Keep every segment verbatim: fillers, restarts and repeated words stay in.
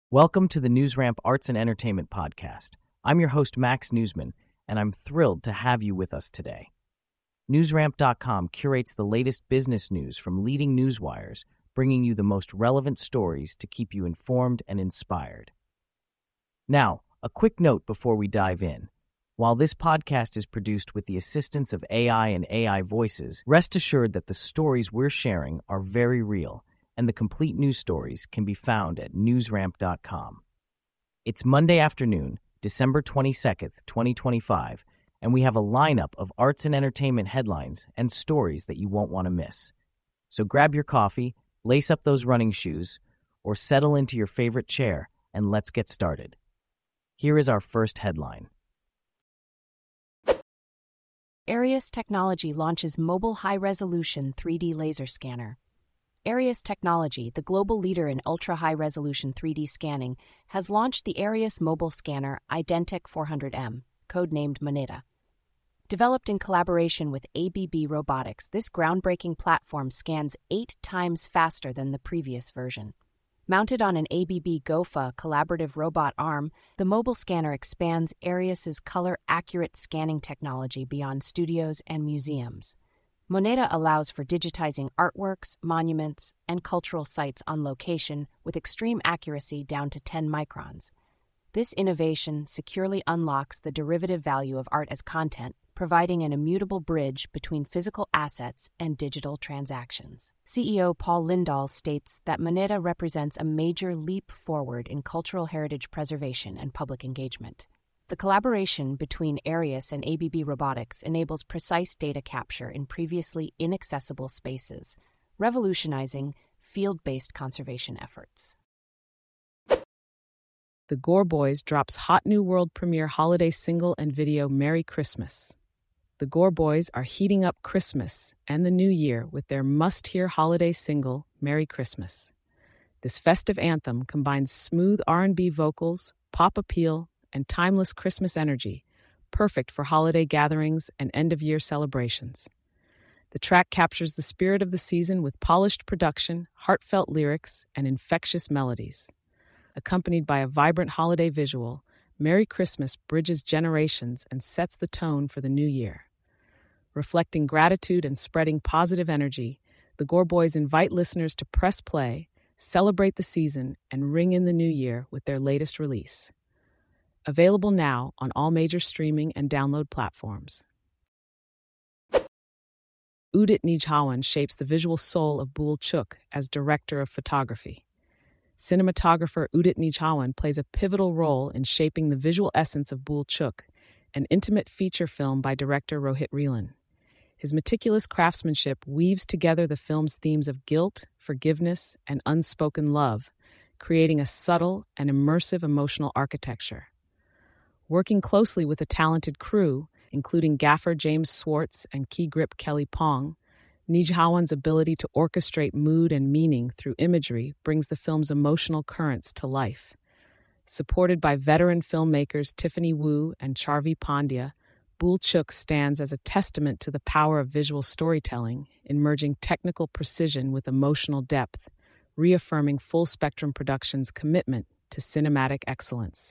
Welcome to the NewsRamp Arts and Entertainment Podcast. I'm your host, Max Newsman, and I'm thrilled to have you with us today. NewsRamp dot com curates the latest business news from leading news wires, bringing you the most relevant stories to keep you informed and inspired. Now, a quick note before we dive in. While this podcast is produced with the assistance of A I and A I voices, rest assured that the stories we're sharing are very real, and the complete news stories can be found at NewsRamp dot com. It's Monday afternoon, December twenty-second, twenty twenty-five, and we have a lineup of arts and entertainment headlines and stories that you won't want to miss. So grab your coffee, lace up those running shoes, or settle into your favorite chair, and let's get started. Here is our first headline. Arius Technology launches mobile high-resolution three D laser scanner. Arius Technology, the global leader in ultra-high-resolution three D scanning, has launched the Arius mobile scanner Identic four hundred M, codenamed Moneta. Developed in collaboration with A B B Robotics, this groundbreaking platform scans eight times faster than the previous version. Mounted on an A B B GOFA collaborative robot arm, the mobile scanner expands Arius's color-accurate scanning technology beyond studios and museums. Moneta allows for digitizing artworks, monuments, and cultural sites on location with extreme accuracy down to ten microns. This innovation securely unlocks the derivative value of art as content, providing an immutable bridge between physical assets and digital transactions. C E O Paul Lindahl states that Moneta represents a major leap forward in cultural heritage preservation and public engagement. The collaboration between Arius and A B B Robotics enables precise data capture in previously inaccessible spaces, revolutionizing field-based conservation efforts. The Gore Boys drops hot new world premiere holiday single and video Merry Christmas. The Gore Boys are heating up Christmas and the New Year with their must-hear holiday single, Merry Christmas. This festive anthem combines smooth R and B vocals, pop appeal, and timeless Christmas energy, perfect for holiday gatherings and end-of-year celebrations. The track captures the spirit of the season with polished production, heartfelt lyrics, and infectious melodies. Accompanied by a vibrant holiday visual, Merry Christmas bridges generations and sets the tone for the new year. Reflecting gratitude and spreading positive energy, the Gore Boys invite listeners to press play, celebrate the season, and ring in the new year with their latest release. Available now on all major streaming and download platforms. Udit Nijhawan shapes the visual soul of Bhul Chuk as director of photography. Cinematographer Udit Nijhawan plays a pivotal role in shaping the visual essence of Bhul Chuk, an intimate feature film by director Rohit Reelan. His meticulous craftsmanship weaves together the film's themes of guilt, forgiveness, and unspoken love, creating a subtle and immersive emotional architecture. Working closely with a talented crew, including gaffer James Swartz and key grip Kelly Pong, Nijhawan's ability to orchestrate mood and meaning through imagery brings the film's emotional currents to life. Supported by veteran filmmakers Tiffany Wu and Charvi Pandya, Bhul Chuk stands as a testament to the power of visual storytelling, in merging technical precision with emotional depth, reaffirming Full Spectrum Productions' commitment to cinematic excellence.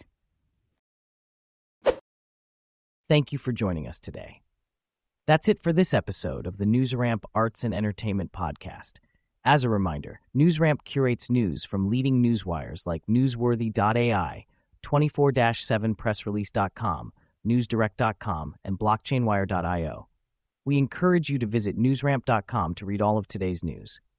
Thank you for joining us today. That's it for this episode of the NewsRamp Arts and Entertainment Podcast. As a reminder, NewsRamp curates news from leading newswires like Newsworthy dot A I, twenty-four seven press release dot com, newsdirect dot com, and blockchain wire dot io. We encourage you to visit NewsRamp dot com to read all of today's news.